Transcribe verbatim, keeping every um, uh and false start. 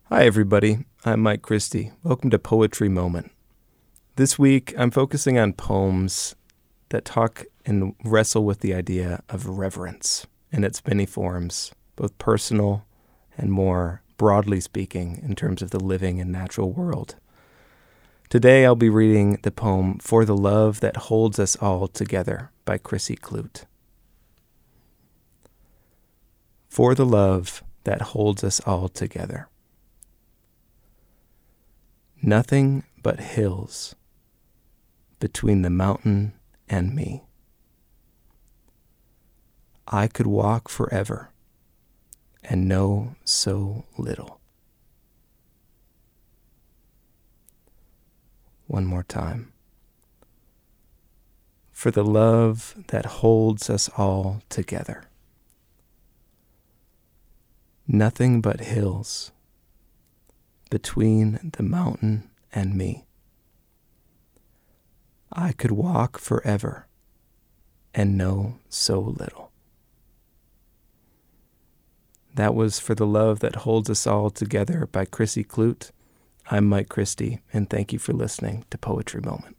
Hi, everybody. I'm Mike Christie. Welcome to Poetry Moment. This week, I'm focusing on poems that talk and wrestle with the idea of reverence in its many forms, both personal and more broadly speaking in terms of the living and natural world. Today, I'll be reading the poem For the Love That Holds Us All Together by Chrissy Kloot. For the love that holds us all together. Nothing but hills between the mountain and me. I could walk forever and know so little. One more time. For the love that holds us all together. Nothing but hills between the mountain and me. I could walk forever and know so little. That was For the Love That Holds Us All Together by Chrissy Kloot. I'm Mike Christie, and thank you for listening to Poetry Moment.